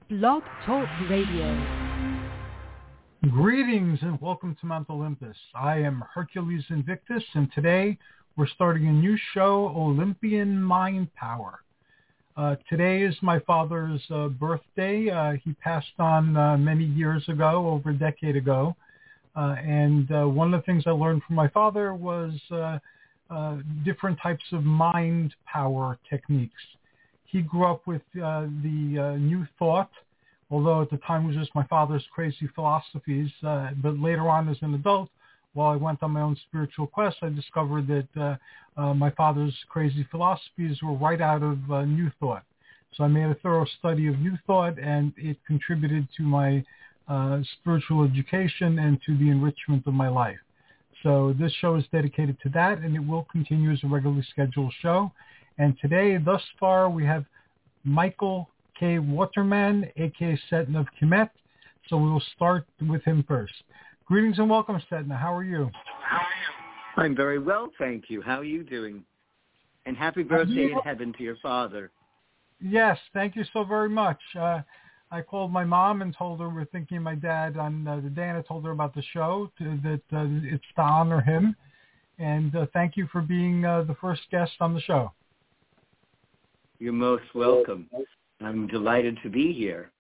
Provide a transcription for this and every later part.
Blog Talk Radio. Greetings and welcome to Mount Olympus. I am Hercules Invictus, and today we're starting a new show, Olympian Mind Power. Today is my father's birthday. He passed on many years ago, over a decade ago. And one of the things I learned from my father was different types of mind power techniques. He grew up with the New Thought, although at the time it was just my father's crazy philosophies. But later on as an adult, while I went on my own spiritual quest, I discovered that my father's crazy philosophies were right out of New Thought. So I made a thorough study of New Thought, and it contributed to my spiritual education and to the enrichment of my life. So this show is dedicated to that, and it will continue as a regularly scheduled show. And today, thus far, we have Michael K. Waterman, a.k.a. Setna of Kemet. So we will start with him first. Greetings and welcome, Setna. How are you? I'm very well, thank you. How are you doing? And happy birthday in heaven to your father. Yes, thank you so very much. I called my mom and told her we're thinking of my dad on the day, and I told her about the show, that it's to honor him. And thank you for being the first guest on the show. You're most welcome. I'm delighted to be here.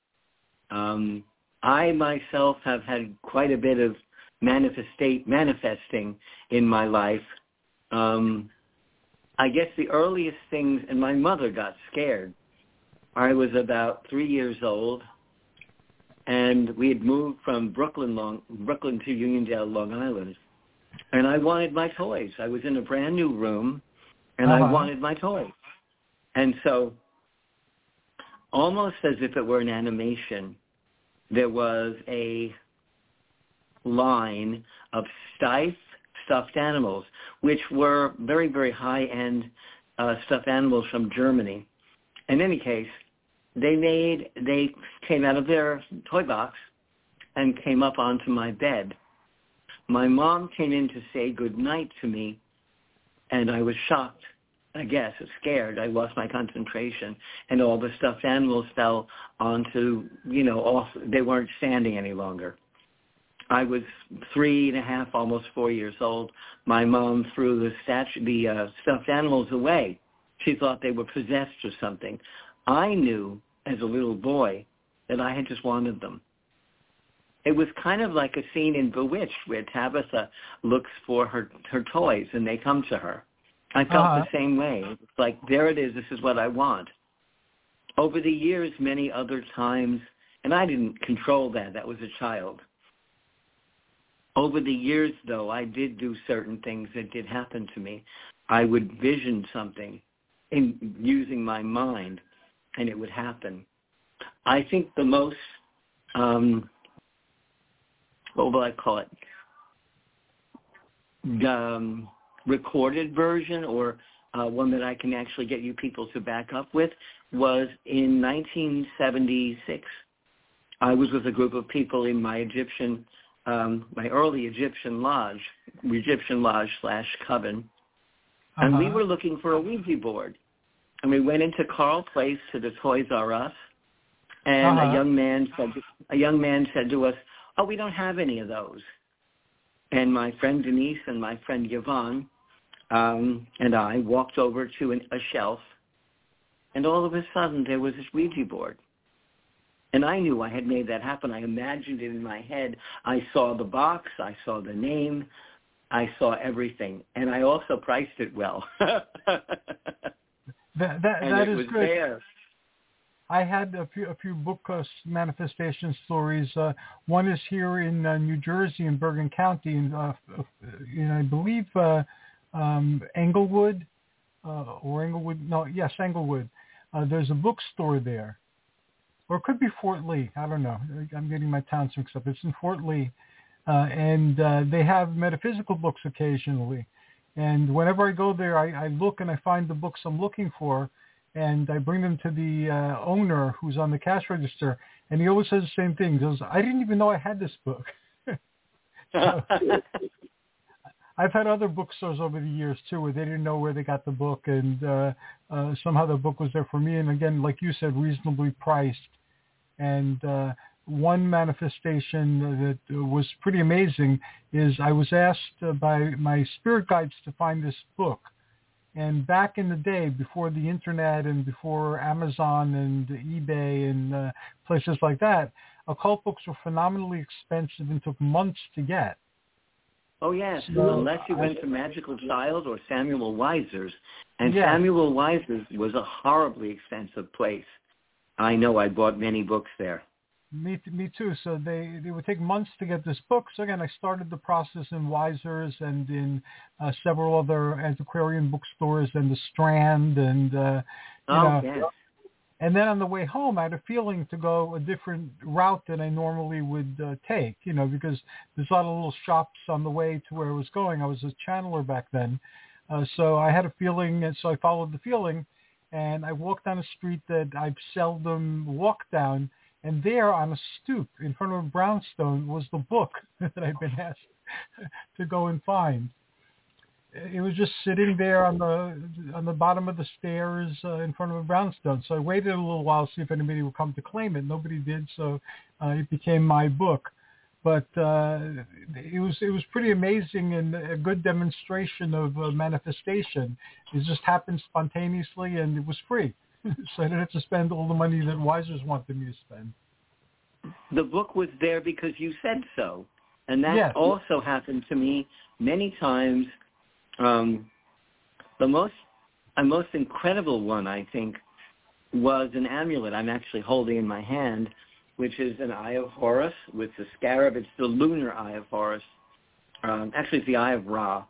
I myself have had quite a bit of manifesting in my life. I guess the earliest things, and my mother got scared. I was about 3 years old, and we had moved from Brooklyn to Uniondale, Long Island, and I wanted my toys. I was in a brand new room, and I wanted my toys. And so, almost as if it were an animation, there was a line of stuffed animals, which were very, very high-end stuffed animals from Germany. In any case, they came out of their toy box and came up onto my bed. My mom came in to say goodnight to me, and I was shocked, I guess, scared. I lost my concentration, and all the stuffed animals fell onto, off. They weren't standing any longer. I was 3.5, almost 4 years old. My mom threw the stuffed animals away. She thought they were possessed or something. I knew as a little boy that I had just wanted them. It was kind of like a scene in Bewitched where Tabitha looks for her toys and they come to her. I felt the same way. It's like, there it is, this is what I want. Over the years, many other times, and I didn't control that, that was a child. Over the years, though, I did do certain things that did happen to me. I would vision something in using my mind, and it would happen. I think the most, what will I call it, recorded version, or one that I can actually get you people to back up with, was in 1976. I was with a group of people in my early Egyptian lodge / coven, and we were looking for a Ouija board. And we went into Carl Place to the Toys R Us, and a young man said to us, "Oh, we don't have any of those." And my friend Denise and my friend Yvonne and I walked over to a shelf, and all of a sudden there was this Ouija board. And I knew I had made that happen. I imagined it in my head. I saw the box. I saw the name. I saw everything. And I also priced it well. That is good. There. I had a few book manifestation stories. One is here in New Jersey in Bergen County, in I believe Englewood or Englewood. No, yes, Englewood. There's a bookstore there, or it could be Fort Lee. I don't know. I'm getting my towns mixed up. It's in Fort Lee, and they have metaphysical books occasionally. And whenever I go there, I look and I find the books I'm looking for, and I bring them to the owner who's on the cash register, and he always says the same thing. He goes, "I didn't even know I had this book." So, I've had other bookstores over the years, too, where they didn't know where they got the book, and somehow the book was there for me. And again, like you said, reasonably priced. And one manifestation that was pretty amazing is I was asked by my spirit guides to find this book. And back in the day, before the internet and before Amazon and eBay and places like that, occult books were phenomenally expensive and took months to get. Oh, yes, So, unless you went to Magical Child or Samuel Weiser's. And yes. Samuel Weiser's was a horribly expensive place. I know, I bought many books there. Me too. So they would take months to get this book. So again, I started the process in Weiser's and in several other antiquarian bookstores and the Strand and, Yes. And then on the way home, I had a feeling to go a different route than I normally would take, because there's a lot of little shops on the way to where I was going. I was a channeler back then. So I had a feeling, and so I followed the feeling, and I walked down a street that I've seldom walked down, and there on a stoop in front of a brownstone was the book that I'd been asked to go and find. It was just sitting there on the bottom of the stairs in front of a brownstone. So I waited a little while to see if anybody would come to claim it. Nobody did, so it became my book. But it was pretty amazing and a good demonstration of manifestation. It just happened spontaneously, and it was free. So I didn't have to spend all the money that Weiser's wanted me to spend. The book was there because you said so. And that Yes. also happened to me many times. The most incredible one, I think, was an amulet I'm actually holding in my hand, which is an Eye of Horus with the scarab. It's the lunar Eye of Horus. Actually, it's the Eye of Ra.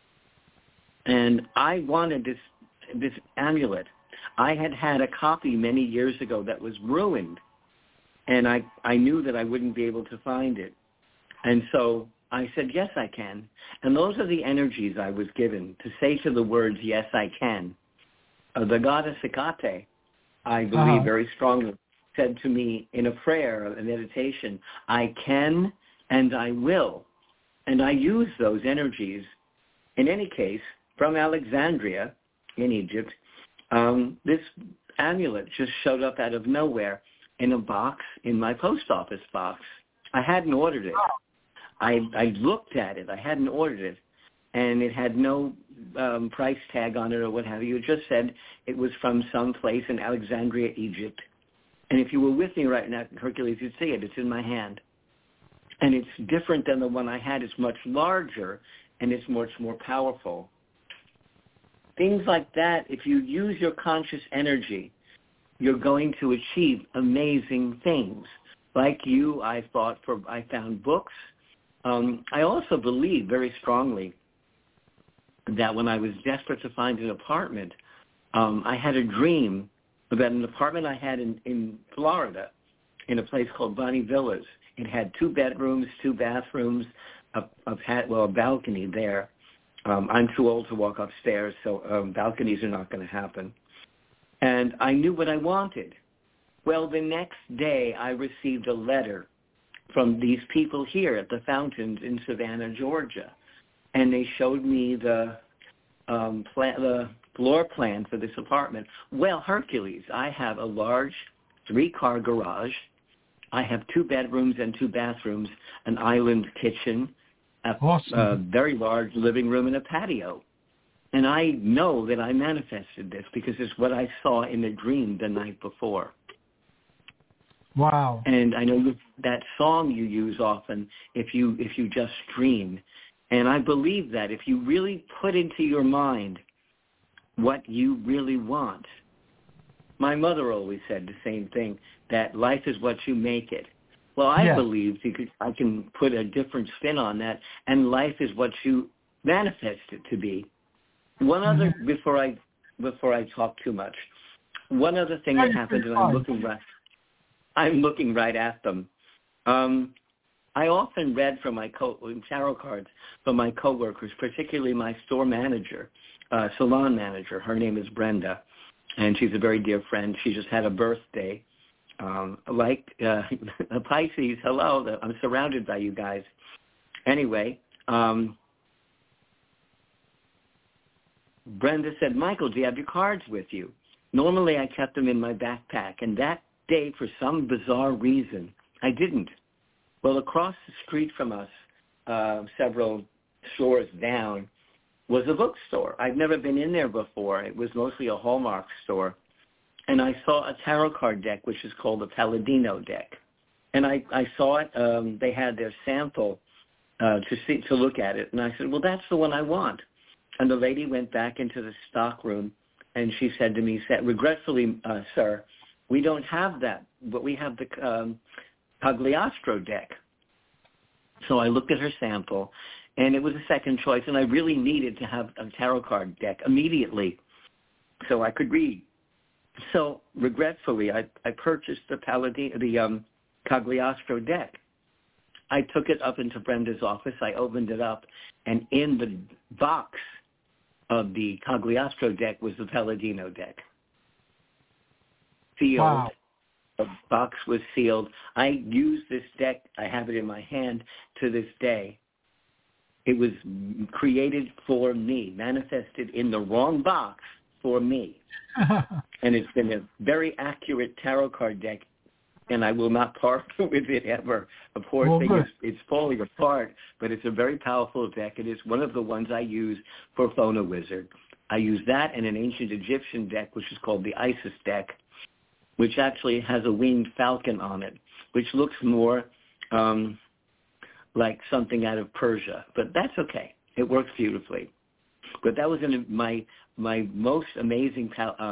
And I wanted this amulet. I had a copy many years ago that was ruined, and I knew that I wouldn't be able to find it. And so I said, yes, I can. And those are the energies I was given to say to the words, yes, I can. The goddess Hecate, I believe very strongly, said to me in a prayer, a meditation, I can and I will. And I use those energies. In any case, from Alexandria in Egypt, this amulet just showed up out of nowhere in a box in my post office box. I hadn't ordered it. I looked at it. I hadn't ordered it, and it had no price tag on it or what have you. It just said it was from some place in Alexandria, Egypt. And if you were with me right now, Hercules, you'd see it. It's in my hand. And it's different than the one I had. It's much larger, and it's much more powerful. Things like that, if you use your conscious energy, you're going to achieve amazing things. Like you, I found books. I also believe very strongly that when I was desperate to find an apartment, I had a dream about an apartment I had in Florida in a place called Bonnie Villas. It had 2 bedrooms, 2 bathrooms, a balcony there. I'm too old to walk upstairs, so balconies are not going to happen. And I knew what I wanted. Well, the next day I received a letter from these people here at the Fountains in Savannah, Georgia. And they showed me the floor plan for this apartment. Well, Hercules, I have a large 3-car garage. I have 2 bedrooms and 2 bathrooms, an island kitchen, a very large living room, and a patio. And I know that I manifested this because it's what I saw in a dream the night before. Wow. And I know that song you use often, if you just dream. And I believe that if you really put into your mind what you really want. My mother always said the same thing, that life is what you make it. Well, I believe I can put a different spin on that, and life is what you manifest it to be. One other, before I talk too much, one other thing that happened, and I'm looking right at them. I often read from my tarot cards from my coworkers, particularly my store manager, salon manager. Her name is Brenda, and she's a very dear friend. She just had a birthday. Like a Pisces, hello, I'm surrounded by you guys. Anyway, Brenda said, Michael, do you have your cards with you? Normally I kept them in my backpack, and that day, for some bizarre reason, I didn't. Well, across the street from us, several stores down, was a bookstore. I'd never been in there before. It was mostly a Hallmark store. And I saw a tarot card deck, which is called a Palladino deck. And I saw it. They had their sample to look at it. And I said, well, that's the one I want. And the lady went back into the stock room, and she said to me, regretfully, sir, we don't have that, but we have the Cagliostro deck. So I looked at her sample, and it was a second choice, and I really needed to have a tarot card deck immediately so I could read. So regretfully, I purchased the Cagliostro deck. I took it up into Brenda's office. I opened it up, and in the box of the Cagliostro deck was the Palladino deck. Sealed. Wow. The box was sealed. I used this deck. I have it in my hand to this day. It was created for me, manifested in the wrong box for me. And it's been a very accurate tarot card deck, and I will not part with it ever. A poor thing, it's falling apart, but it's a very powerful deck. It is one of the ones I use for Phono Wizard. I use that and an ancient Egyptian deck, which is called the Isis deck, which actually has a winged falcon on it, which looks more like something out of Persia. But that's okay. It works beautifully. But that was my most amazing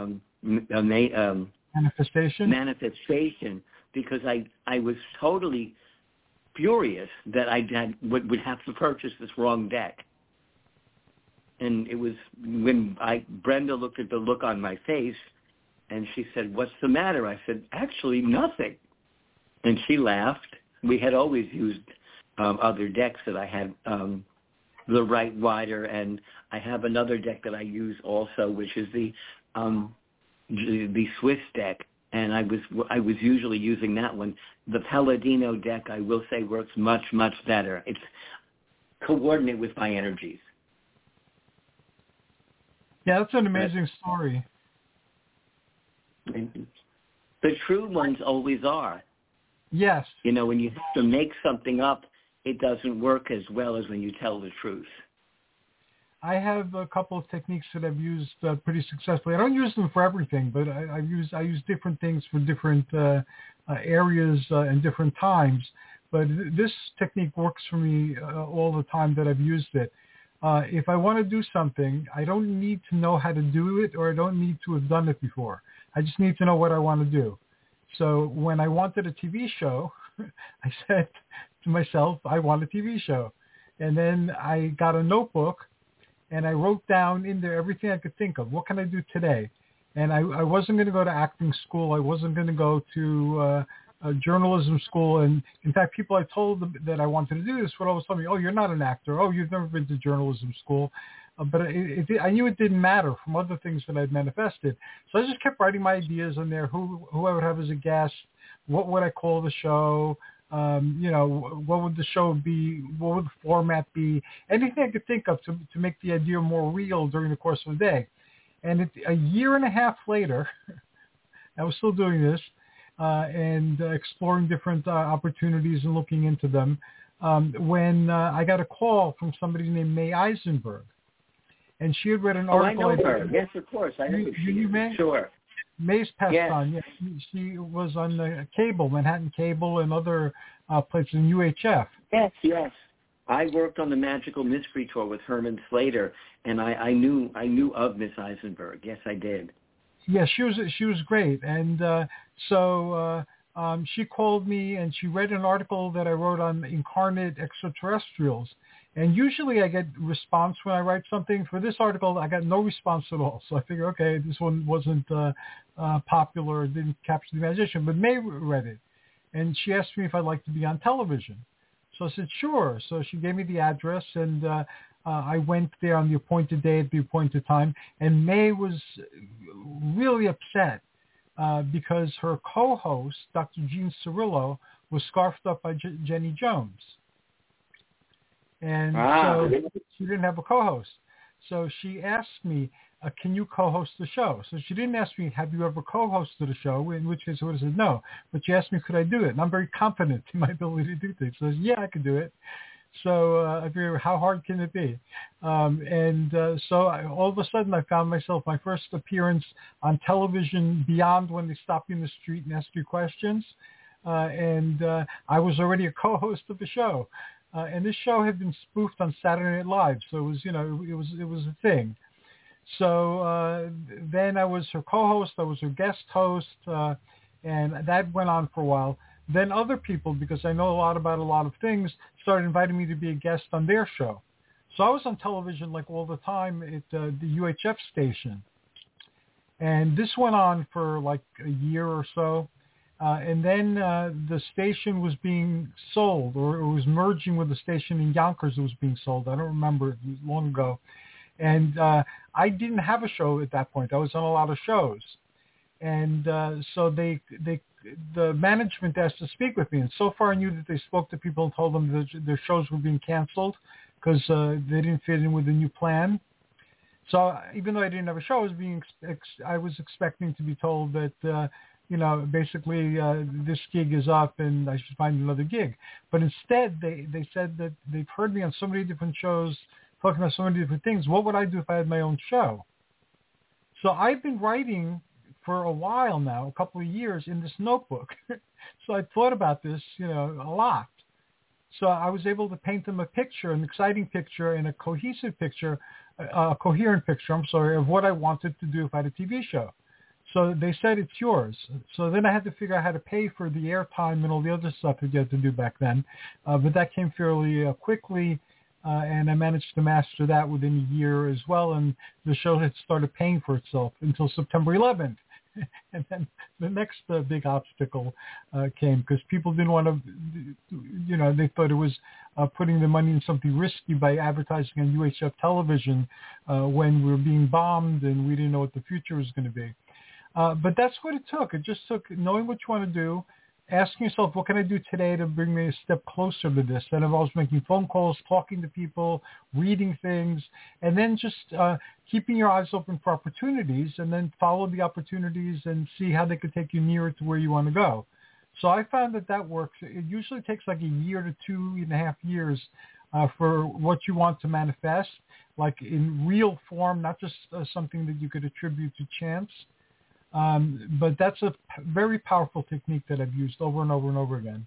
manifestation, because I was totally furious that I would have to purchase this wrong deck. And it was when Brenda looked at the look on my face, and she said, "What's the matter?" I said, "Actually, nothing." And she laughed. We had always used other decks that I had, the Right Rider, and I have another deck that I use also, which is the Swiss deck, and I was usually using that one. The Palladino deck, I will say, works much, much better. It's coordinate with my energies. Yeah, that's an amazing story. The true ones always are. Yes. You know, when you have to make something up, it doesn't work as well as when you tell the truth. I have a couple of techniques that I've used pretty successfully. I don't use them for everything, but I use different things for different areas and different times. But this technique works for me all the time that I've used it. If I want to do something, I don't need to know how to do it, or I don't need to have done it before. I just need to know what I want to do. So when I wanted a TV show, I said to myself, I want a TV show. And then I got a notebook, and I wrote down in there everything I could think of. What can I do today? And I wasn't going to go to acting school. I wasn't going to go to a journalism school. And in fact, people I told them that I wanted to do this would always tell me, "Oh, you're not an actor. Oh, you've never been to journalism school." But I knew it didn't matter from other things that I'd manifested. So I just kept writing my ideas on there, who I would have as a guest, what would I call the show, what would the show be, what would the format be, anything I could think of to make the idea more real during the course of the day. And a year and a half later, I was still doing this and exploring different opportunities and looking into them when I got a call from somebody named May Eisenberg. And she had read an article. Oh, I know her. Yes, of course. I know who she is. May? Sure. May's passed yes. on. Yes, she was on the cable, Manhattan Cable, and other places in UHF. Yes, yes. I worked on the Magical Mystery Tour with Herman Slater, and I knew of Miss Eisenberg. Yes, I did. Yeah, she was great, and so she called me and she read an article that I wrote on incarnate extraterrestrials. And usually I get response when I write something. For this article, I got no response at all. So I figure, okay, this one wasn't popular, didn't capture the imagination. But May read it, and she asked me if I'd like to be on television. So I said, sure. So she gave me the address, and I went there on the appointed day at the appointed time. And May was really upset because her co-host, Dr. Gene Cirillo, was scarfed up by Jenny Jones. And so she didn't have a co-host. So she asked me, can you co-host the show? So she didn't ask me, have you ever co-hosted a show? In which case I would have said no. But she asked me, could I do it? And I'm very confident in my ability to do things. So I said, yeah, I could do it. So I figured, how hard can it be? All of a sudden I found myself, my first appearance on television beyond when they stop you in the street and ask you questions. I was already a co-host of the show. And this show had been spoofed on Saturday Night Live. So it was, it was a thing. So then I was her co-host, I was her guest host, and that went on for a while. Then other people, because I know a lot about a lot of things, started inviting me to be a guest on their show. So I was on television like all the time at the UHF station. And this went on for like a year or so. And then the station was being sold, or it was merging with a station in Yonkers that was being sold. I don't remember. It was long ago. And I didn't have a show at that point. I was on a lot of shows. And so the management asked to speak with me. And so far I knew that they spoke to people and told them that their shows were being canceled because they didn't fit in with the new plan. So even though I didn't have a show, I was expecting to be told that, basically this gig is up and I should find another gig. But instead, they said that they've heard me on so many different shows talking about so many different things. What would I do if I had my own show? So I've been writing for a while now, a couple of years, in this notebook. So I thought about this, a lot. So I was able to paint them a picture, an exciting picture and a cohesive picture, a coherent picture, of what I wanted to do if I had a TV show. So they said, it's yours. So then I had to figure out how to pay for the airtime and all the other stuff that you had to do back then. But that came fairly quickly, and I managed to master that within a year as well. And the show had started paying for itself until September 11th. And then the next big obstacle came because people didn't want to, they thought it was putting the money in something risky by advertising on UHF television when we were being bombed and we didn't know what the future was going to be. But that's what it took. It just took knowing what you want to do, asking yourself, what can I do today to bring me a step closer to this? That involves making phone calls, talking to people, reading things, and then just keeping your eyes open for opportunities and then follow the opportunities and see how they could take you nearer to where you want to go. So I found that works. It usually takes like a year to 2.5 years for what you want to manifest, like in real form, not just something that you could attribute to chance. But that's a very powerful technique that I've used over and over and over again.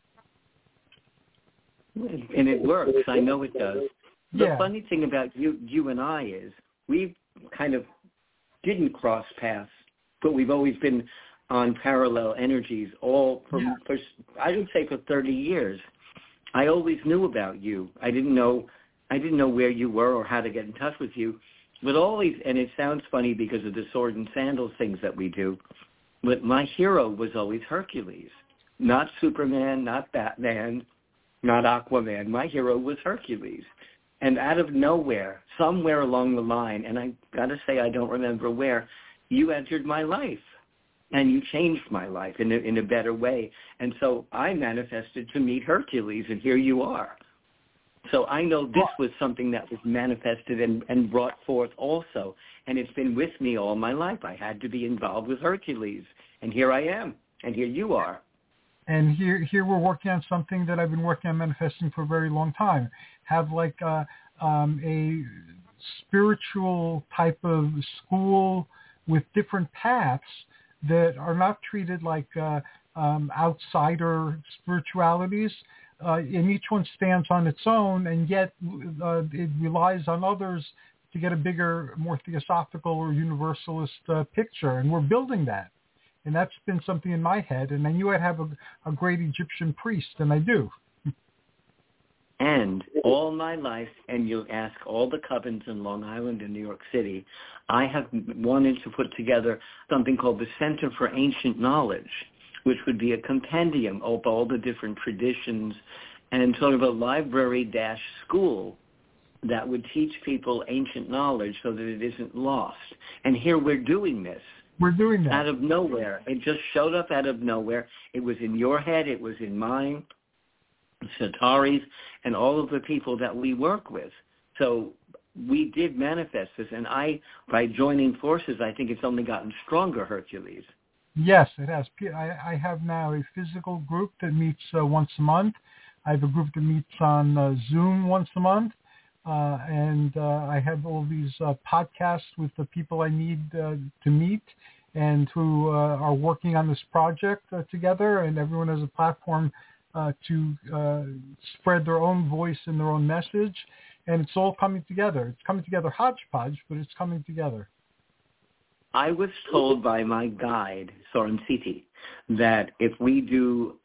And it works. I know it does. The funny thing about you and I is we kind of didn't cross paths, but we've always been on parallel energies for I would say for 30 years. I always knew about you. I didn't know where you were or how to get in touch with you. But always, and it sounds funny because of the sword and sandals things that we do, but my hero was always Hercules. Not Superman, not Batman, not Aquaman. My hero was Hercules. And out of nowhere, somewhere along the line, and I got to say I don't remember where, you entered my life. And you changed my life in a better way. And so I manifested to meet Hercules, and here you are. So I know this was something that was manifested and brought forth also. And it's been with me all my life. I had to be involved with Hercules. And here I am. And here you are. And here we're working on something that I've been working on manifesting for a very long time. Have like a spiritual type of school with different paths that are not treated like outsider spiritualities. And each one stands on its own, and yet it relies on others to get a bigger, more theosophical or universalist picture. And we're building that. And that's been something in my head. And I knew I'd have a great Egyptian priest, and I do. And all my life, and you'll ask all the covens in Long Island and New York City, I have wanted to put together something called the Center for Ancient Knowledge, which would be a compendium of all the different traditions and sort of a library-school that would teach people ancient knowledge so that it isn't lost. And here we're doing this. We're doing that. Out of nowhere. It just showed up out of nowhere. It was in your head. It was in mine, Satari's, and all of the people that we work with. So we did manifest this, and by joining forces, I think it's only gotten stronger, Hercules. Yes, it has. I have now a physical group that meets once a month. I have a group that meets on Zoom once a month. And I have all these podcasts with the people I need to meet and who are working on this project together. And everyone has a platform to spread their own voice and their own message. And it's all coming together. It's coming together hodgepodge, but it's coming together. I was told by my guide, Soren Siti, that if you do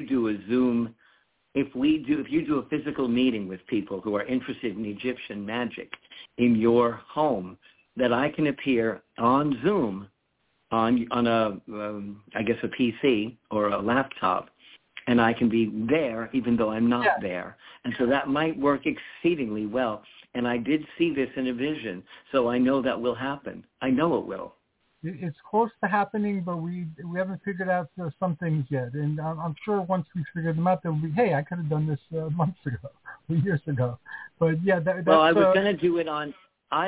a physical meeting with people who are interested in Egyptian magic in your home, that I can appear on Zoom on a PC or a laptop, and I can be there even though I'm not there. And so that might work exceedingly well. And I did see this in a vision, so I know that will happen. I know it will. It's close to happening, but we haven't figured out some things yet. And I'm sure once we figure them out, they'll be, hey, I could have done this months ago or years ago. But yeah, well, I was going to do it on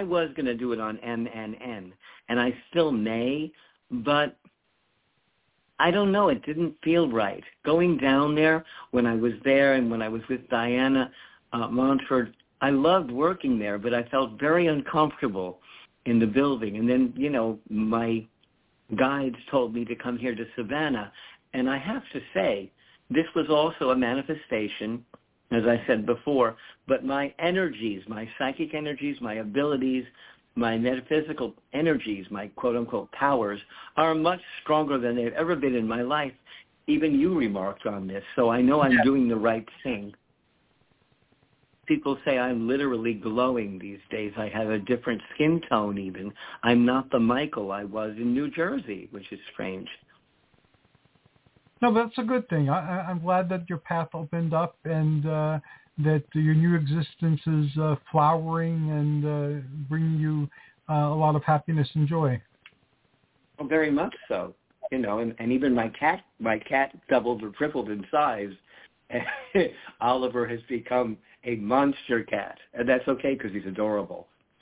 MNN, and I still may, but I don't know. It didn't feel right. Going down there when I was there and when I was with Diana Montford, I loved working there, but I felt very uncomfortable in the building. And then, my guides told me to come here to Savannah. And I have to say, this was also a manifestation, as I said before, but my energies, my psychic energies, my abilities, my metaphysical energies, my quote-unquote powers, are much stronger than they've ever been in my life. Even you remarked on this, so I know I'm doing the right thing. People say I'm literally glowing these days. I have a different skin tone even. I'm not the Michael I was in New Jersey, which is strange. No, that's a good thing. I'm glad that your path opened up and that your new existence is flowering and bringing you a lot of happiness and joy. Well, very much so. And even my cat doubled or tripled in size. Oliver has become a monster cat, and that's okay because he's adorable.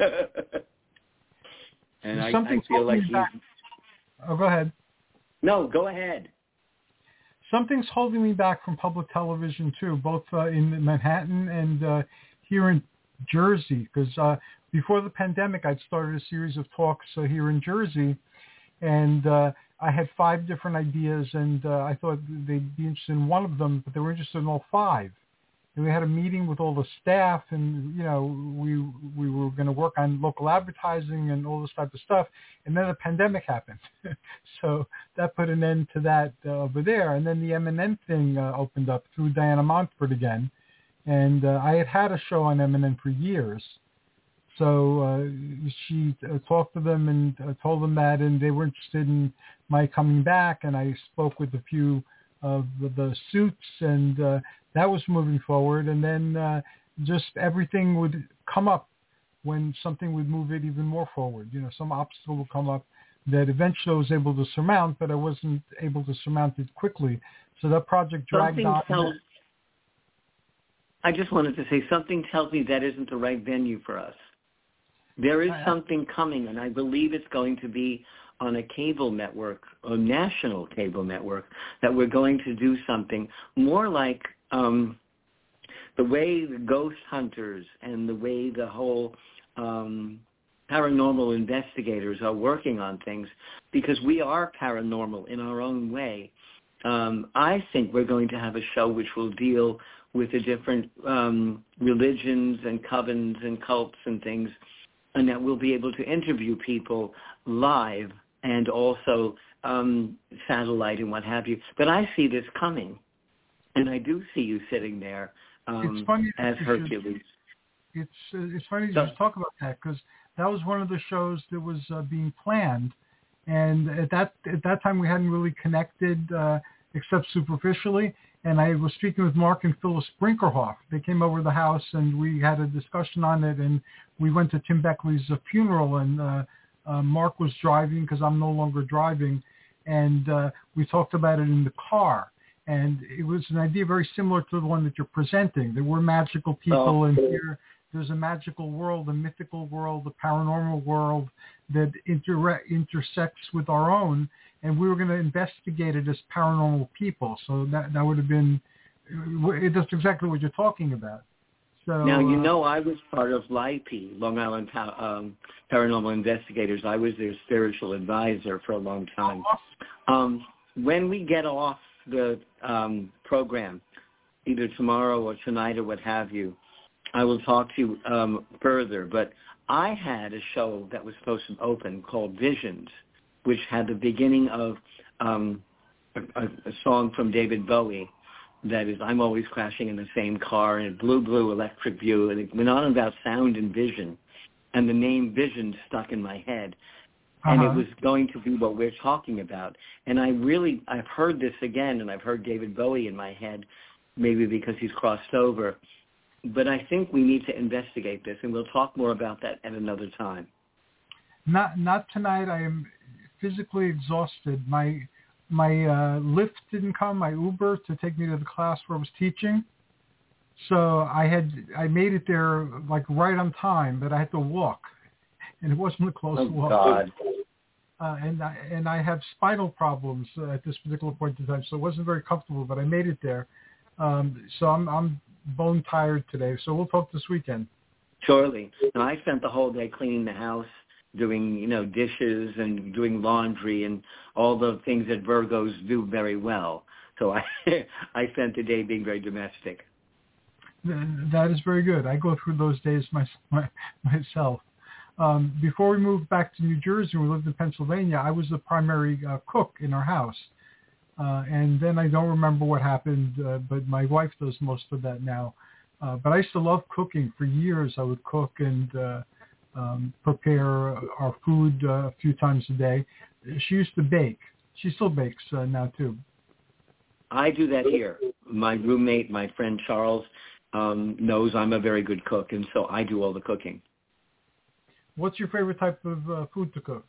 And I feel like he's... Oh, go ahead. No, go ahead. Something's holding me back from public television, too, both in Manhattan and here in Jersey, because before the pandemic, I'd started a series of talks here in Jersey, and I had 5 different ideas, and I thought they'd be interested in one of them, but they were interested in all 5. And we had a meeting with all the staff, and we were going to work on local advertising and all this type of stuff. And then the pandemic happened, so that put an end to that over there. And then the MNN thing opened up through Diana Montford again, and I had a show on MNN for years. So she talked to them and told them that, and they were interested in my coming back. And I spoke with a few of the suits, and that was moving forward. And then just everything would come up when something would move it even more forward. Some obstacle would come up that eventually I was able to surmount, but I wasn't able to surmount it quickly. So that project dragged on. I just wanted to say something tells me that isn't the right venue for us. There is something coming, and I believe it's going to be on a cable network, a national cable network, that we're going to do something more like the way the ghost hunters and the way the whole paranormal investigators are working on things, because we are paranormal in our own way. I think we're going to have a show which will deal with the different religions and covens and cults and things, and that we'll be able to interview people live and also satellite and what have you. But I see this coming, and I do see you sitting there as Hercules. It's funny you talk about that, because that was one of the shows that was being planned, and at that time we hadn't really connected except superficially. And I was speaking with Mark and Phyllis Brinkerhoff. They came over to the house, and we had a discussion on it, and we went to Tim Beckley's funeral, and Mark was driving because I'm no longer driving, and we talked about it in the car. And it was an idea very similar to the one that you're presenting. There were magical people, and here there's a magical world, a mythical world, a paranormal world that intersects with our own, and we were going to investigate it as paranormal people. So that would have been, that's exactly what you're talking about. So, now, I was part of LIPE, Long Island Paranormal Investigators. I was their spiritual advisor for a long time. When we get off the program, either tomorrow or tonight or what have you, I will talk to you further. But I had a show that was supposed to open called Visions, which had the beginning of a song from David Bowie. That is, I'm always crashing in the same car, and blue, blue, electric view. And it went on about sound and vision. And the name Vision stuck in my head. And it was going to be what we're talking about. And I've heard this again, and I've heard David Bowie in my head, maybe because he's crossed over. But I think we need to investigate this, and we'll talk more about that at another time. Not tonight. I am physically exhausted. My Lyft didn't come, my Uber, to take me to the class where I was teaching. So I made it there like right on time, but I had to walk, and it wasn't a close walk. God. And I have spinal problems at this particular point in time, so it wasn't very comfortable, but I made it there. So I'm bone tired today. So we'll talk this weekend. Surely. Now, I spent the whole day cleaning the house, doing, dishes and doing laundry and all the things that Virgos do very well. So I spent the day being very domestic. That is very good. I go through those days myself. Before we moved back to New Jersey, we lived in Pennsylvania, I was the primary cook in our house. And then I don't remember what happened, but my wife does most of that now. But I used to love cooking. For years, I would cook and prepare our food a few times a day. She used to bake. She still bakes now, too. I do that here. My roommate, my friend Charles, knows I'm a very good cook, and so I do all the cooking. What's your favorite type of food to cook?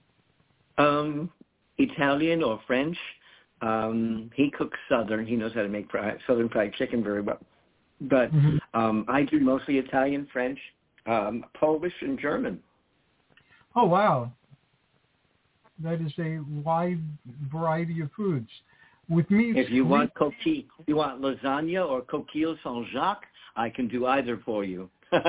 Italian or French. He cooks Southern. He knows how to make Southern fried chicken very well. But I do mostly Italian, French, Polish, and German. Oh, wow. That is a wide variety of foods. With me, if you want lasagna or coquille Saint-Jacques, I can do either for you.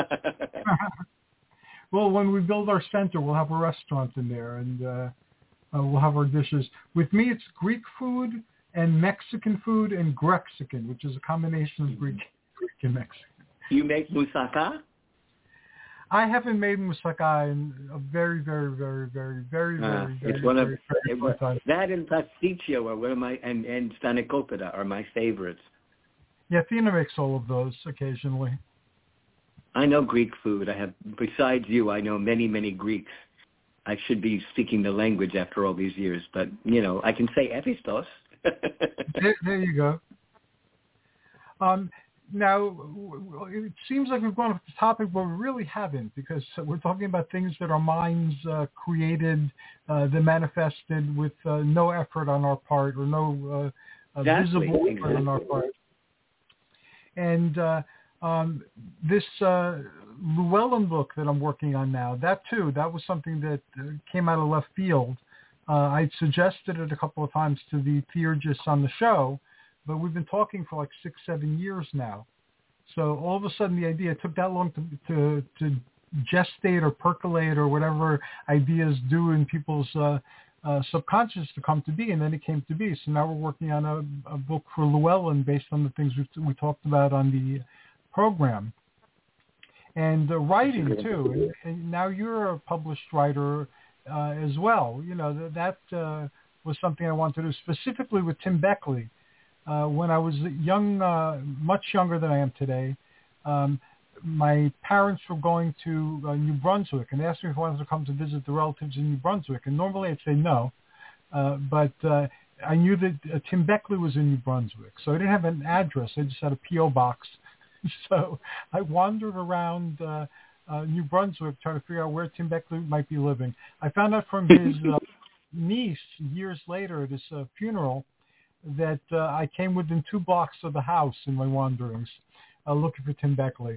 Well, when we build our center, we'll have a restaurant in there, and we'll have our dishes. With me, it's Greek food and Mexican food and Grexican, which is a combination of Greek and Mexican. You make moussaka? I haven't made moussaka in a very, very, very, very, very, very, it's very, one very, of very long time. That and pasticcio are one of my and spanakopita are my favorites. Yeah, Tina makes all of those occasionally. I know Greek food. Besides you, I know many, many Greeks. I should be speaking the language after all these years, but, I can say Ephistos. There you go. Now, it seems like we've gone off the topic, but we really haven't, because we're talking about things that our minds created, that manifested with no effort on our part or no visible effort on our part. And this Llewellyn book that I'm working on now, that was something that came out of left field. I suggested it a couple of times to the theurgists on the show, but we've been talking for like 6-7 years now. So all of a sudden the idea took that long to gestate or percolate or whatever ideas do in people's subconscious to come to be, and then it came to be. So now we're working on a book for Llewellyn based on the things we talked about on the program. And writing too. And now you're a published writer as well. That was something I wanted to do specifically with Tim Beckley. When I was young, much younger than I am today, my parents were going to New Brunswick, and they asked me if I wanted to come to visit the relatives in New Brunswick. And normally I'd say no, but I knew that Tim Beckley was in New Brunswick, so I didn't have an address. I just had a P.O. box. So I wandered around New Brunswick trying to figure out where Tim Beckley might be living. I found out from his niece years later at his funeral that I came within 2 blocks of the house in my wanderings looking for Tim Beckley.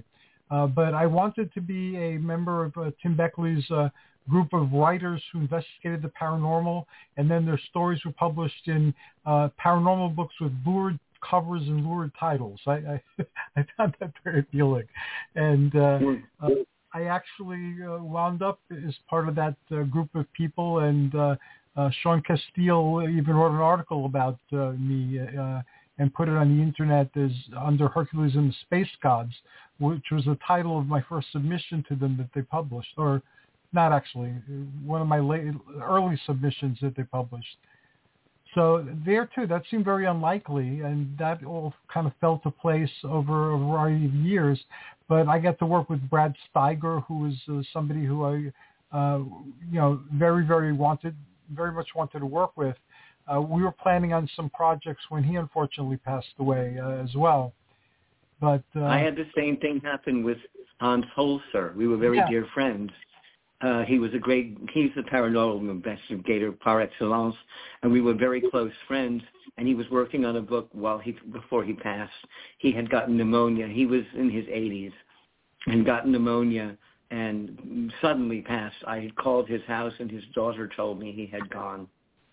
But I wanted to be a member of Tim Beckley's group of writers who investigated the paranormal, and then their stories were published in paranormal books with lurid covers and lurid titles. I found that very appealing. And I actually wound up as part of that group of people, and Sean Castile even wrote an article about me and put it on the internet as under Hercules and the Space Gods, which was the title of my first submission to them that they published, or not actually, one of my early submissions that they published. So there too, that seemed very unlikely, and that all kind of fell to place over a variety of years. But I got to work with Brad Steiger, who was somebody who I, very, very much wanted to work with. We were planning on some projects when he unfortunately passed away as well. But I had the same thing happen with Hans Holzer. We were very dear friends. He's a paranormal investigator par excellence, and we were very close friends. And he was working on a book before he passed. He had gotten pneumonia. He was in his 80s and got pneumonia and suddenly passed. I had called his house, and his daughter told me he had gone.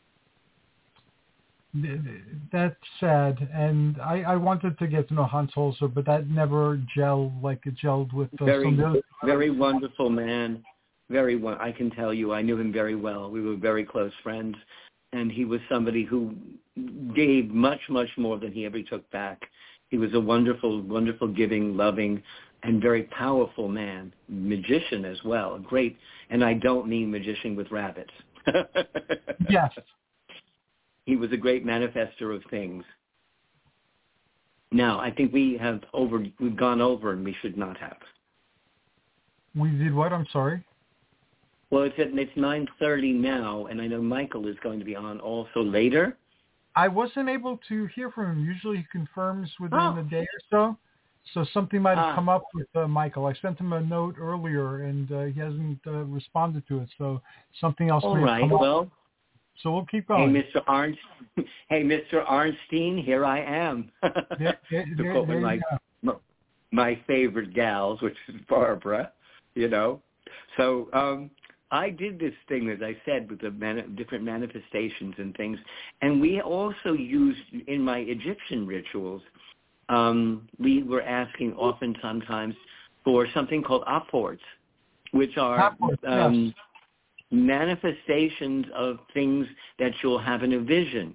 That's sad, and I wanted to get to know Hans Holzer, but that never gelled like it gelled with very wonderful man. I can tell you, I knew him very well. We were very close friends, and he was somebody who gave much, much more than he ever took back. He was a wonderful, wonderful, giving, loving, and very powerful man, magician as well. Great, and I don't mean magician with rabbits. Yes. He was a great manifester of things. Now, I think we've gone over, and we should not have. We did what? I'm sorry. Well, it's 9:30 now, and I know Michael is going to be on also later. I wasn't able to hear from him. Usually he confirms within a day or so. So something might have come up with Michael. I sent him a note earlier, and he hasn't responded to it. So something else may have come up. So we'll keep going. Hey, Mr. Arnstein, here I am. My favorite gals, which is Barbara, So I did this thing, as I said, with the different manifestations and things. And we also used, in my Egyptian rituals, we were asking often sometimes for something called apports, which are manifestations of things that you'll have in a vision.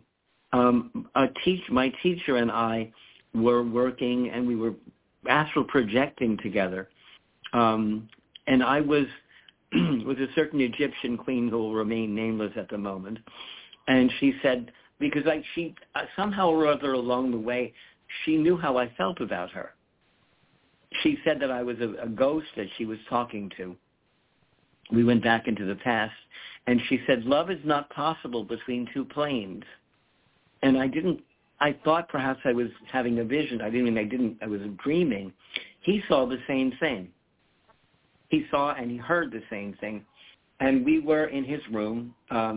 My teacher and I were working, and we were astral projecting together. And I was with a certain Egyptian queen who will remain nameless at the moment. And she said, because she somehow or other along the way, she knew how I felt about her. She said that I was a ghost that she was talking to. We went back into the past, and she said, love is not possible between two planes. And I thought perhaps I was having a vision. I was dreaming. He saw the same thing. He saw and he heard the same thing. And we were in his room,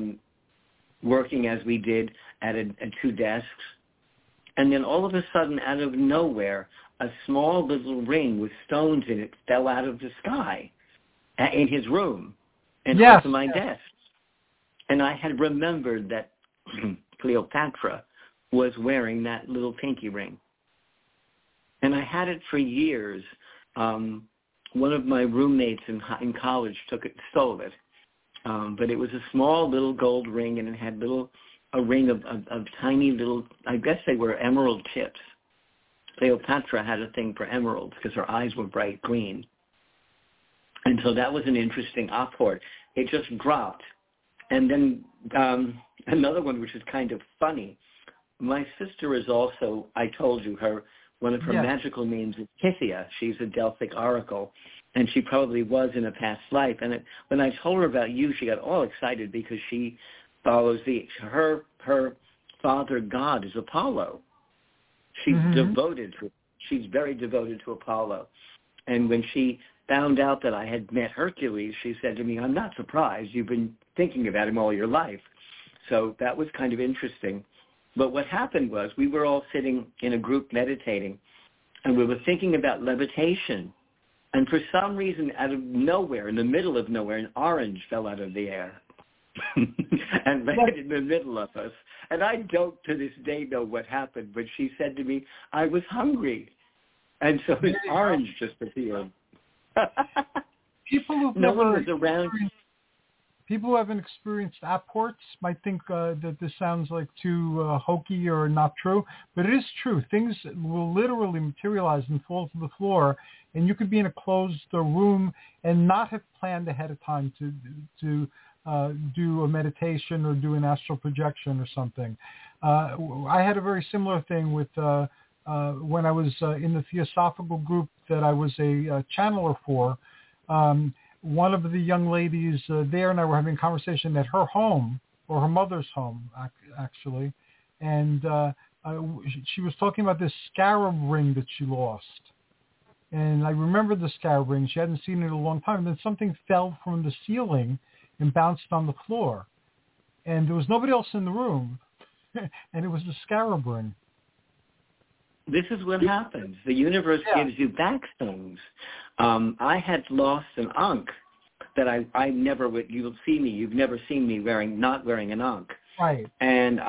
working as we did at two desks. And then all of a sudden, out of nowhere, a small little ring with stones in it fell out of the sky in his room and onto my desk. And I had remembered that Cleopatra was wearing that little pinky ring. And I had it for years. One of my roommates in college stole it. But it was a small little gold ring, and it had a ring of tiny little, I guess they were emerald chips. Cleopatra had a thing for emeralds because her eyes were bright green. And so that was an interesting apport. It just dropped. And then another one, which is kind of funny. My sister is also, I told you, one of her magical names is Pythia. She's a Delphic oracle, and she probably was in a past life. And when I told her about you, she got all excited because she follows her father god is Apollo. She's she's very devoted to Apollo. And when she found out that I had met Hercules, she said to me, I'm not surprised. You've been thinking about him all your life. So that was kind of interesting. But what happened was we were all sitting in a group meditating, and we were thinking about levitation. And for some reason, out of nowhere, in the middle of nowhere, an orange fell out of the air and landed in the middle of us. And I don't to this day know what happened, but she said to me, I was hungry. And so this orange just appeared. People who've no never one was around. People who haven't experienced apports might think that this sounds like too hokey or not true, but it is true. Things will literally materialize and fall to the floor, and you could be in a closed room and not have planned ahead of time to do a meditation or do an astral projection or something. I had a very similar thing with when I was in the Theosophical group that I was a channeler for. One of the young ladies there and I were having a conversation at her home, or her mother's home, actually, and she was talking about this scarab ring that she lost. And I remember the scarab ring. She hadn't seen it in a long time. And then something fell from the ceiling and bounced on the floor. And there was nobody else in the room, and it was the scarab ring. This is what happens. The universe gives you back things. I had lost an ankh that I never would. You'll see me. You've never seen me not wearing an ankh. Right. And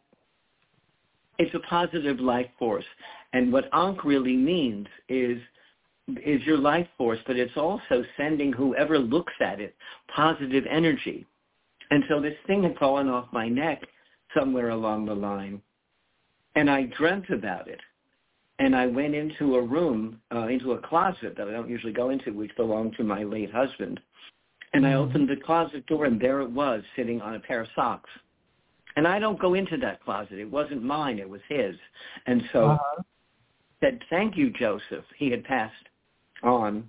it's a positive life force. And what ankh really means is your life force, but it's also sending whoever looks at it positive energy. And so this thing had fallen off my neck somewhere along the line, and I dreamt about it. And I went into a room, into a closet that I don't usually go into, which belonged to my late husband. And I opened the closet door, and there it was, sitting on a pair of socks. And I don't go into that closet. It wasn't mine. It was his. And so said, thank you, Joseph. He had passed on,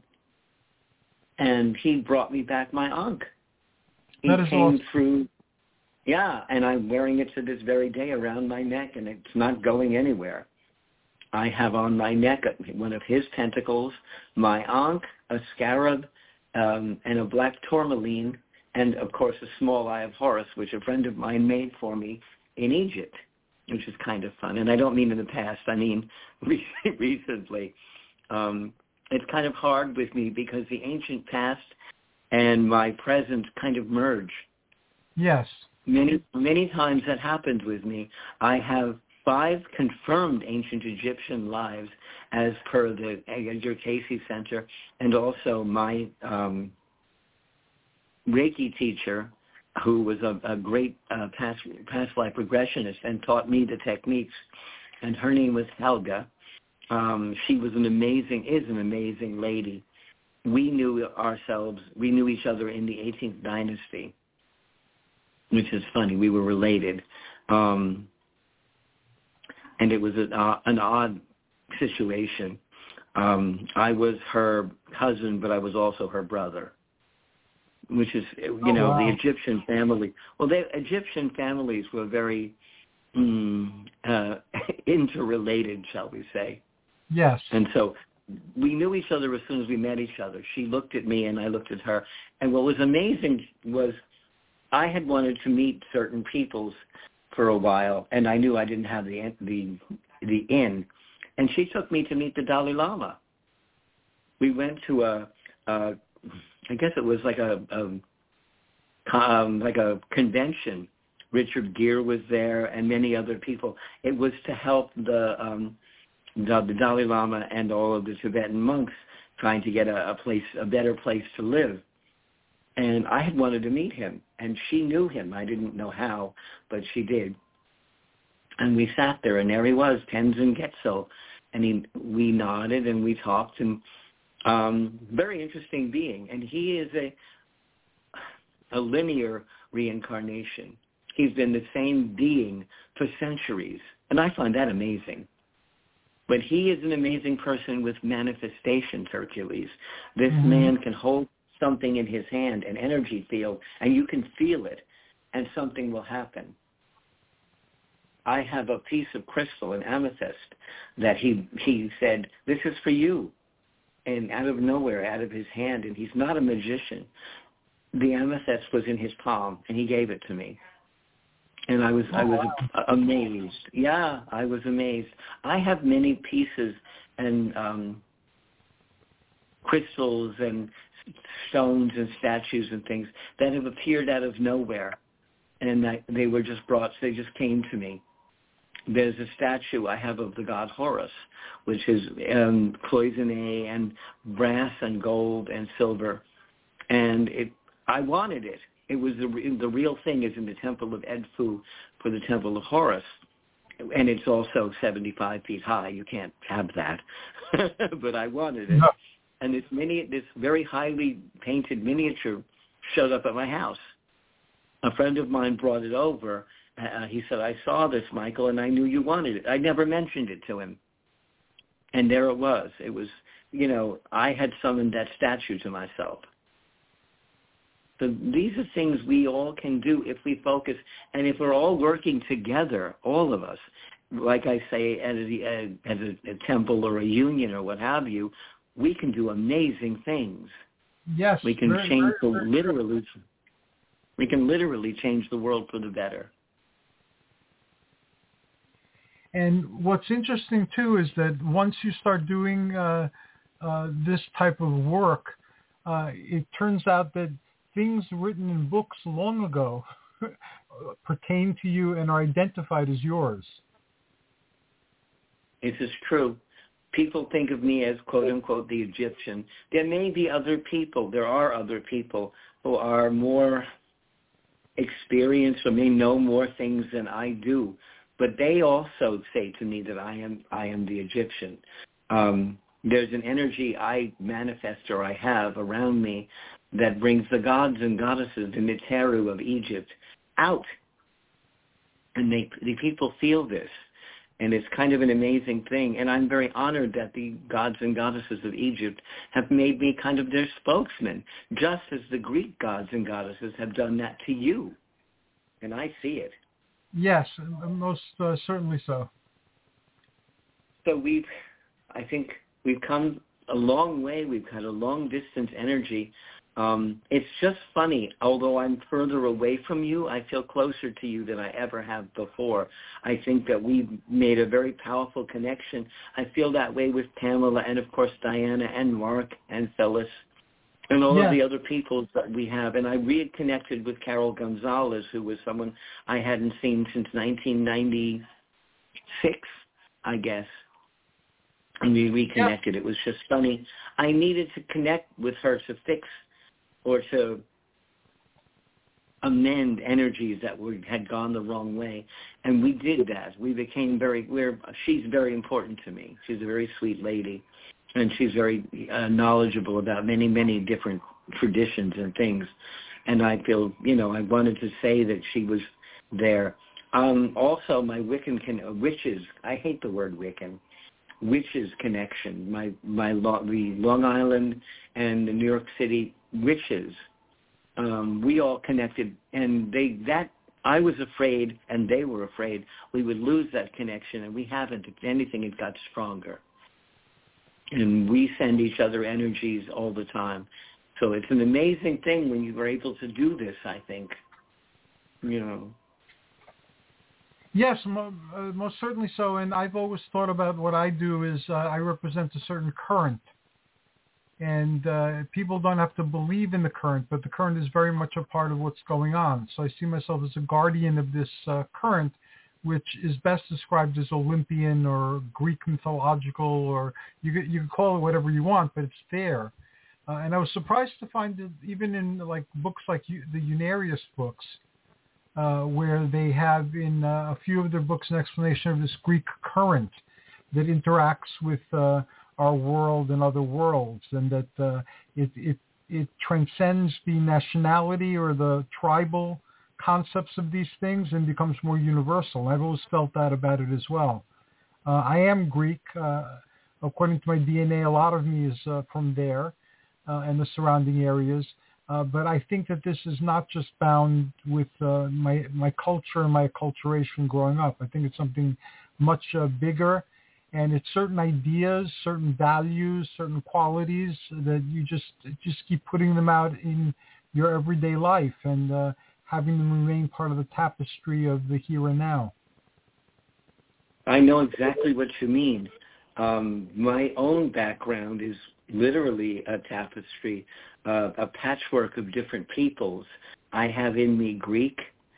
and he brought me back my ankh. He came awesome. Through, and I'm wearing it to this very day around my neck, and it's not going anywhere. I have on my neck one of his tentacles, my ankh, a scarab, and a black tourmaline, and, of course, a small eye of Horus, which a friend of mine made for me in Egypt, which is kind of fun. And I don't mean in the past. I mean recently. It's kind of hard with me because the ancient past and my present kind of merge. Yes. Many times that happens with me. I have 5 confirmed ancient Egyptian lives as per the Edgar Cayce Center, and also my Reiki teacher, who was a great past life regressionist and taught me the techniques, and her name was Helga. She was is an amazing lady. We knew each other in the 18th dynasty, which is funny. We were related. And it was an odd situation. I was her cousin, but I was also her brother, which is, the Egyptian family. Well, Egyptian families were very interrelated, shall we say. Yes. And so we knew each other as soon as we met each other. She looked at me and I looked at her. And what was amazing was I had wanted to meet certain peoples for a while, and I knew I didn't have the in. And she took me to meet the Dalai Lama. We went to I guess it was like a convention. Richard Gere was there and many other people. It was to help the Dalai Lama and all of the Tibetan monks trying to get a better place to live. And I had wanted to meet him, and she knew him. I didn't know how, but she did. And we sat there, and there he was, Tenzin Getzel. And we nodded, and we talked, and very interesting being. And he is a linear reincarnation. He's been the same being for centuries, and I find that amazing. But he is an amazing person with manifestations, Hercules. This man can hold something in his hand, an energy field, and you can feel it, and something will happen. I have a piece of crystal, an amethyst, that he said, this is for you. And out of nowhere, out of his hand, and he's not a magician, the amethyst was in his palm, and he gave it to me. And I was amazed. Yeah, I was amazed. I have many pieces and crystals and stones and statues and things that have appeared out of nowhere, and they were just brought. They just came to me. There's a statue I have of the god Horus, which is cloisonné and brass and gold and silver, and I wanted it. It was the real thing is in the temple of Edfu for the temple of Horus, and it's also 75 feet high. You can't have that, but I wanted it. No. And this very highly painted miniature showed up at my house. A friend of mine brought it over. He said, I saw this, Michael, and I knew you wanted it. I never mentioned it to him. And there it was. It was, I had summoned that statue to myself. So these are things we all can do if we focus, and if we're all working together, all of us, like I say, as a temple or a union or what have you, we can do amazing things. Yes, we can we can literally change the world for the better. And what's interesting too is that once you start doing this type of work, it turns out that things written in books long ago pertain to you and are identified as yours. This is true. People think of me as, quote unquote, the Egyptian. There may be other people. There are other people who are more experienced or may know more things than I do. But they also say to me that I am the Egyptian. There's an energy I manifest or I have around me that brings the gods and goddesses, the Neteru of Egypt, out. And the people feel this. And it's kind of an amazing thing. And I'm very honored that the gods and goddesses of Egypt have made me kind of their spokesman, just as the Greek gods and goddesses have done that to you. And I see it. Yes, most certainly so. So I think we've come a long way. We've had a long distance energy. It's just funny. Although I'm further away from you, I feel closer to you than I ever have before. I think that we've made a very powerful connection. I feel that way with Pamela and, of course, Diana and Mark and Phyllis and all of the other people that we have. And I reconnected with Carol Gonzalez, who was someone I hadn't seen since 1996, I guess. And we reconnected. It was just funny. I needed to connect with her to fix or to amend energies that had gone the wrong way. And we did that. We became she's very important to me. She's a very sweet lady. And she's very knowledgeable about many, many different traditions and things. And I feel, I wanted to say that she was there. Also, my Wiccan witches, I hate the word Wiccan, witches connection, the Long Island and the New York City witches, we all connected. And I was afraid, and they were afraid, we would lose that connection, and we haven't. If anything, it got stronger. And we send each other energies all the time. So it's an amazing thing when you were able to do this, I think. Yes, most certainly so. And I've always thought about what I do is I represent a certain current. And people don't have to believe in the current, but the current is very much a part of what's going on. So I see myself as a guardian of this current, which is best described as Olympian or Greek mythological, or you can call it whatever you want, but it's there. And I was surprised to find that even in books like the Unarius books, where they have in a few of their books an explanation of this Greek current that interacts with our world and other worlds, and that it transcends the nationality or the tribal concepts of these things and becomes more universal. I've always felt that about it as well. I am Greek. According to my DNA, a lot of me is from there and the surrounding areas. But I think that this is not just bound with my culture and my acculturation growing up. I think it's something much bigger, and it's certain ideas, certain values, certain qualities that you just keep putting them out in your everyday life and having them remain part of the tapestry of the here and now. I know exactly what you mean. My own background is literally a tapestry, a patchwork of different peoples. I have in me Greek,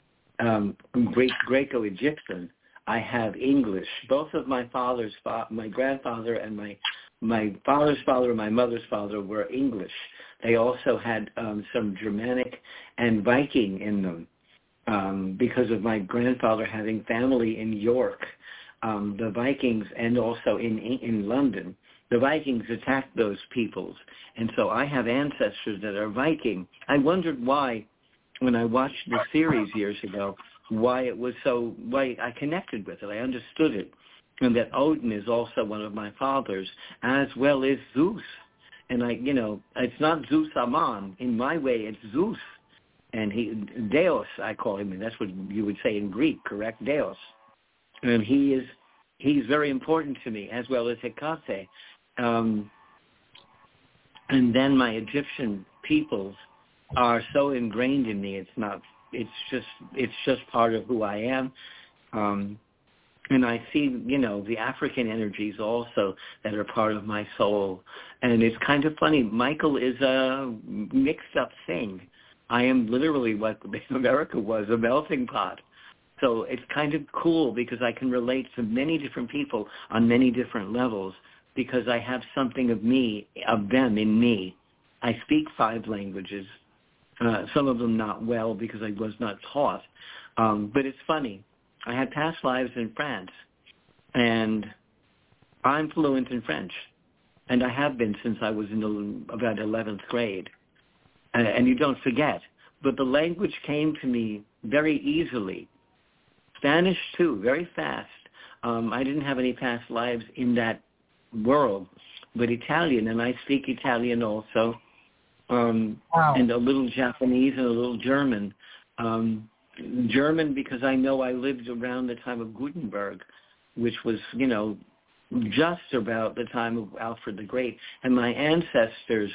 Greco-Egyptian. I have English. Both of my father's, my grandfather and my father's father and my mother's father were English. They also had some Germanic and Viking in them because of my grandfather having family in York. The Vikings, and also in London, the Vikings attacked those peoples. And so I have ancestors that are Viking. I wondered why, when I watched the series years ago, why I connected with it. I understood it. And that Odin is also one of my fathers, as well as Zeus. And it's not Zeus Aman. In my way, it's Zeus. And Deus, I call him, and that's what you would say in Greek, correct? Deus. And he's very important to me, as well as Hecate. And then my Egyptian peoples are so ingrained in me. It's just part of who I am. And I see, the African energies also that are part of my soul. And it's kind of funny. Michael is a mixed up thing. I am literally what America was, a melting pot. So it's kind of cool because I can relate to many different people on many different levels because I have something of them in me. I speak 5 languages, some of them not well because I was not taught. But it's funny. I had past lives in France, and I'm fluent in French, and I have been since I was in about 11th grade. And you don't forget. But the language came to me very easily. Spanish, too, very fast. I didn't have any past lives in that world, but Italian, and I speak Italian also, and a little Japanese and a little German. German because I know I lived around the time of Gutenberg, which was, just about the time of Alfred the Great. And my ancestors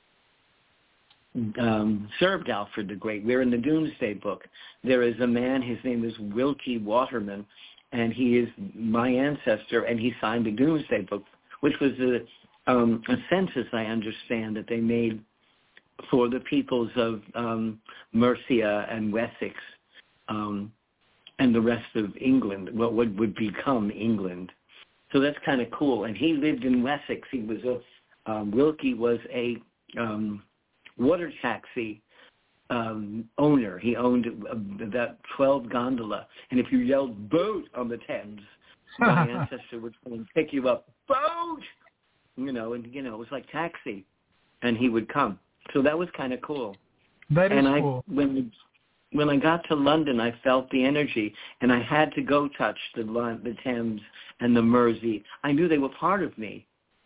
served Alfred the Great. We're in the Doomsday Book. There is a man, his name is Wilkie Waterman, and he is my ancestor, and he signed the Doomsday Book, which was a census, I understand, that they made for the peoples of Mercia and Wessex and the rest of England, what would become England. So that's kind of cool. And he lived in Wessex. He was Wilkie was a water taxi owner. He owned about 12 gondola. And if you yelled boat on the Thames, my ancestor would come and pick you up, boat! It was like taxi. And he would come. So that was kind of cool. That is cool. When I got to London, I felt the energy, and I had to go touch the Thames and the Mersey. I knew they were part of me,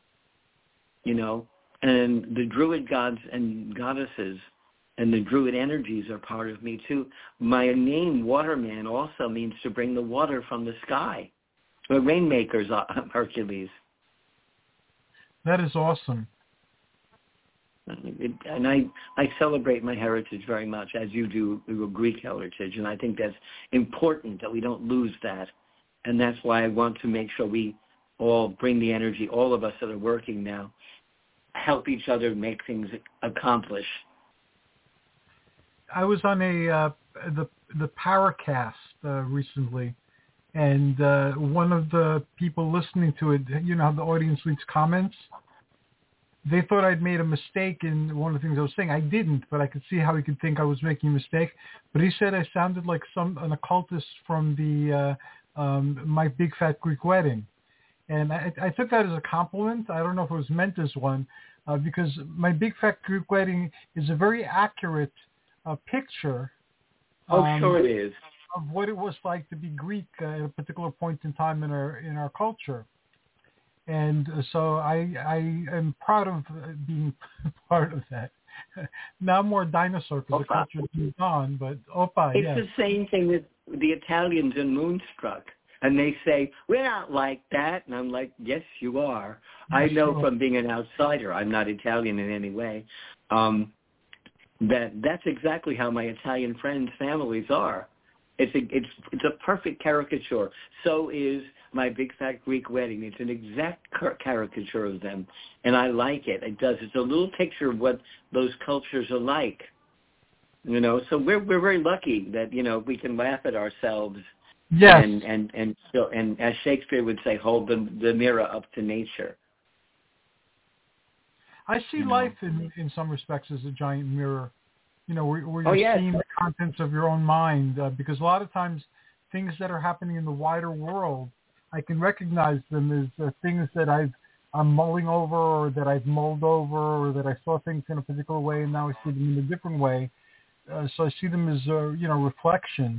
and the Druid gods and goddesses and the Druid energies are part of me too. My name, Waterman, also means to bring the water from the sky. The rainmakers, Hercules. That is awesome. And I celebrate my heritage very much, as you do your Greek heritage, and I think that's important that we don't lose that. And that's why I want to make sure we all bring the energy, all of us that are working now, help each other make things accomplish. I was on the Paracast recently, and one of the people listening to it, how the audience leaves comments? They thought I'd made a mistake in one of the things I was saying. I didn't, but I could see how he could think I was making a mistake. But he said I sounded like an occultist from the My Big Fat Greek Wedding. And I took that as a compliment. I don't know if it was meant as one, because My Big Fat Greek Wedding is a very accurate picture. Sure it is. Of what it was like to be Greek at a particular point in time in our culture. And so I am proud of being part of that. Now more dinosaur because the culture's moved on, but Opa, it's the same thing with the Italians in Moonstruck. And they say, we're not like that. And I'm like, yes, you are. I know from being an outsider, I'm not Italian in any way, that's exactly how my Italian friends' families are. It's a perfect caricature. So is My Big Fat Greek Wedding. It's an exact caricature of them, and I like it. It does. It's a little picture of what those cultures are like. You know, so we're very lucky that, you know, we can laugh at ourselves. Yes. And as Shakespeare would say, hold the mirror up to nature. I see life in some respects as a giant mirror, you know, where you're seeing the contents of your own mind, because a lot of times things that are happening in the wider world, I can recognize them as things that I'm mulling over, or that I've mulled over, or that I saw things in a particular way and now I see them in a different way. So I see them as, you know, reflections.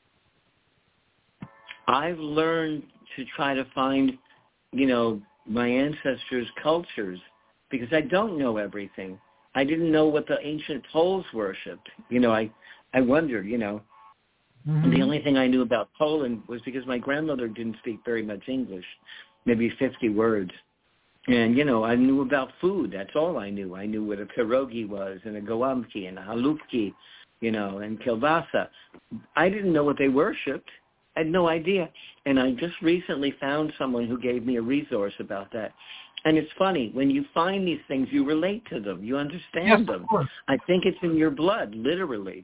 I've learned to try to find, you know, my ancestors' cultures, because I don't know everything. I didn't know what the ancient Poles worshipped. You know, I wondered, you know. Mm-hmm. The only thing I knew about Poland was because my grandmother didn't speak very much English, maybe 50 words. And, you know, I knew about food. That's all I knew. I knew what a pierogi was, and a gołąbki, and a halupki, you know, and kielbasa. I didn't know what they worshipped. I had no idea. And I just recently found someone who gave me a resource about that. And it's funny, when you find these things, you relate to them. You understand them. I think it's in your blood, literally.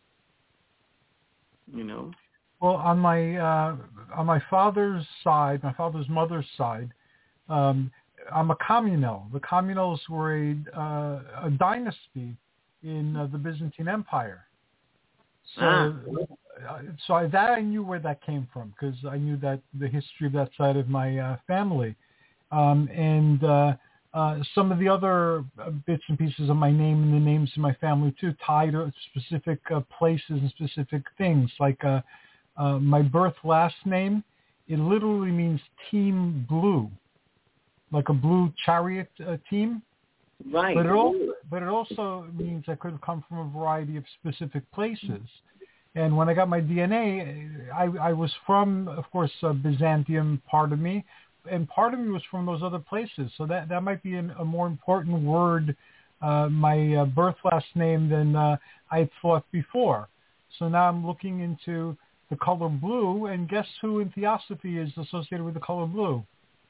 You know? Well, on my father's side, my father's mother's side, I'm a communal. The communals were a dynasty in the Byzantine Empire. So that I knew where that came from, because I knew that the history of that side of my family. And some of the other bits and pieces of my name and the names of my family too, tied to specific places and specific things. Like my birth last name, it literally means team blue, like a blue chariot team. Right. But it also means I could have come from a variety of specific places. And when I got my DNA, I was from, of course, Byzantium, part of me, and part of me was from those other places. So that might be a more important word, my birth last name, than I thought before. So now I'm looking into the color blue, and guess who in Theosophy is associated with the color blue?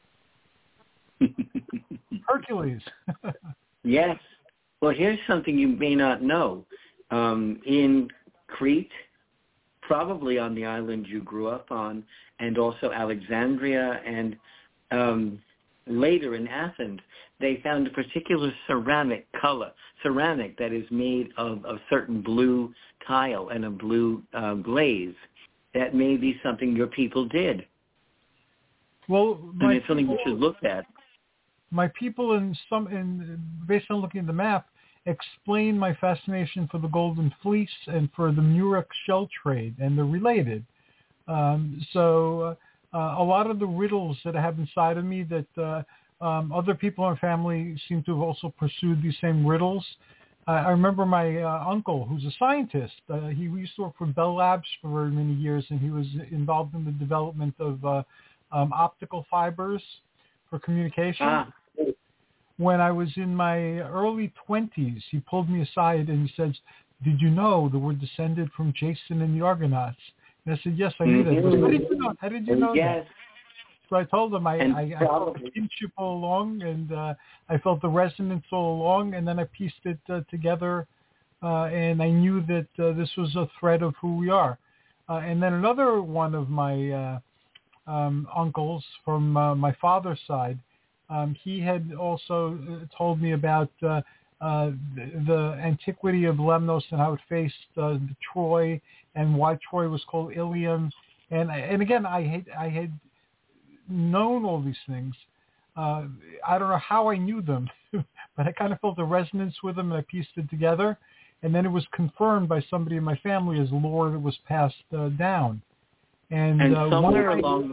Hercules. Yes. Well, here's something you may not know. In Crete, probably on the island you grew up on, and also Alexandria, and later in Athens, they found a particular ceramic that is made of a certain blue tile and a blue glaze. That may be something your people did. Well, and it's something you should look at. My people, based on looking at the map, explain my fascination for the Golden Fleece and for the Murex shell trade, and they're related. So a lot of the riddles that I have inside of me that other people in our family seem to have also pursued these same riddles. I remember my uncle, who's a scientist. He used to work for Bell Labs for very many years, and he was involved in the development of optical fibers for communication. When I was in my early 20s, he pulled me aside and he said, "Did you know that we're descended from Jason and the Argonauts?" And I said, "Yes, I knew that." He goes, How did you know that? So I told him I felt the kinship all along, and I felt the resonance all along, and then I pieced it together, and I knew that this was a thread of who we are. And then another one of my uncles from my father's side, he had also told me about the antiquity of Lemnos and how it faced Troy, and why Troy was called Ilium. And again, I had known all these things. I don't know how I knew them, but I kind of felt a resonance with them, and I pieced it together. And then it was confirmed by somebody in my family as lore that was passed down. And somewhere along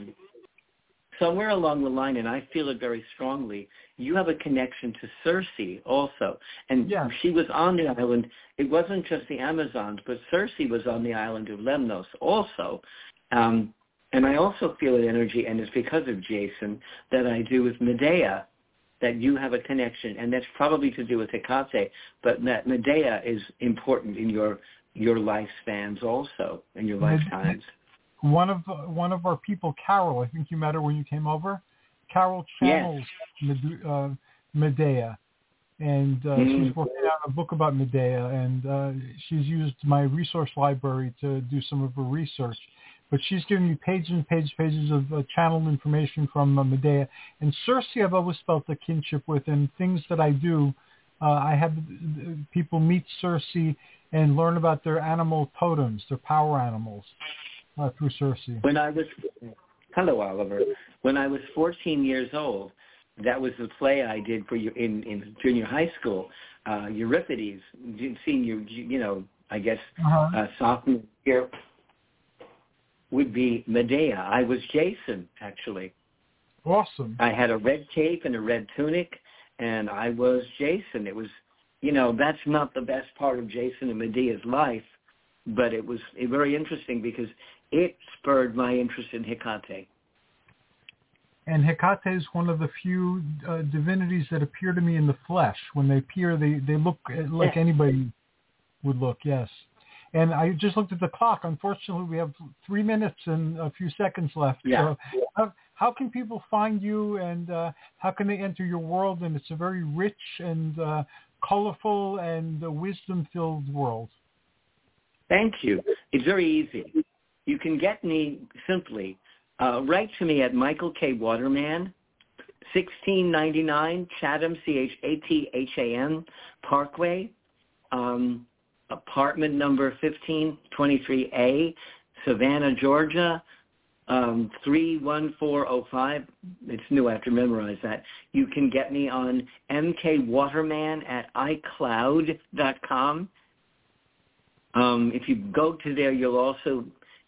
the line, and I feel it very strongly, you have a connection to Circe also. And she was on the island. It wasn't just the Amazons, but Circe was on the island of Lemnos also. And I also feel an energy, and it's because of Jason, that I do with Medea, that you have a connection. And that's probably to do with Hecate, but that Medea is important in your your lifespans also and your lifetimes. One of our people, Carol, I think you met her when you came over. Carol channels Medea, and she's working on a book about Medea, and she's used my resource library to do some of her research. But she's given me pages and pages of channeled information from Medea. And Circe, I've always felt a kinship with, and things that I do. I have people meet Circe and learn about their animal totems, their power animals, through Circe. Hello, Oliver. When I was 14 years old, that was the play I did for you in junior high school. Euripides, senior, I guess sophomore year would be Medea. I was Jason, actually. Awesome. I had a red cape and a red tunic, and I was Jason. It was, that's not the best part of Jason and Medea's life, but it was very interesting because it spurred my interest in Hecate. And Hecate is one of the few divinities that appear to me in the flesh. When they appear, they look like anybody would look, yes. And I just looked at the clock. Unfortunately, we have 3 minutes and a few seconds left. Yeah. So how can people find you, and how can they enter your world? And it's a very rich and colorful and wisdom-filled world. Thank you. It's very easy. You can get me simply. Write to me at Michael K. Waterman, 1699 Chatham, Chathan, Parkway, apartment number 1523A, Savannah, Georgia, 31405. It's new. I have to memorize that. You can get me on mkwaterman@icloud.com. If you go to there, you'll also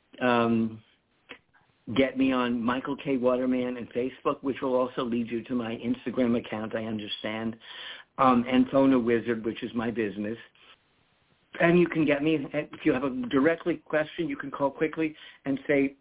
get me on Michael K. Waterman and Facebook, which will also lead you to my Instagram account, I understand, and Phone a Wizard, which is my business. And you can get me, if you have a directly question, you can call quickly and say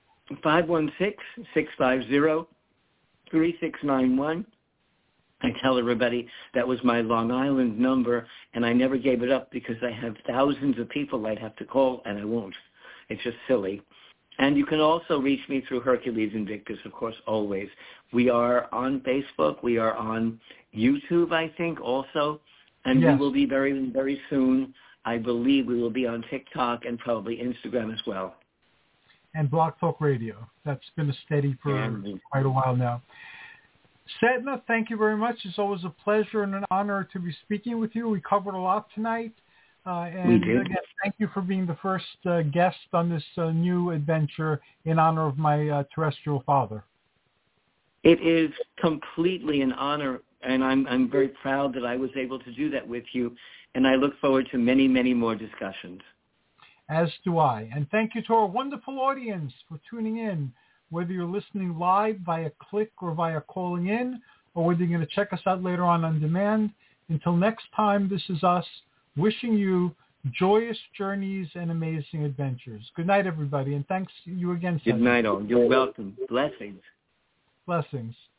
516-650-3691. I tell everybody that was my Long Island number, and I never gave it up because I have thousands of people I'd have to call, and I won't. It's just silly. And you can also reach me through Hercules Invictus, of course, always. We are on Facebook. We are on YouTube, I think, also. And we will be very, very soon, I believe we will be on TikTok and probably Instagram as well. And Blog Talk Radio. That's been a steady for quite a while now. Setna, thank you very much. It's always a pleasure and an honor to be speaking with you. We covered a lot tonight. And again, thank you for being the first guest on this new adventure in honor of my terrestrial father. It is completely an honor, and I'm very proud that I was able to do that with you, and I look forward to many, many more discussions. As do I. And thank you to our wonderful audience for tuning in, whether you're listening live via click or via calling in, or whether you're going to check us out later on demand. Until next time, this is us wishing you joyous journeys and amazing adventures. Good night, everybody, and thanks you again, Seth. Good night, all. You're welcome. Blessings. Blessings.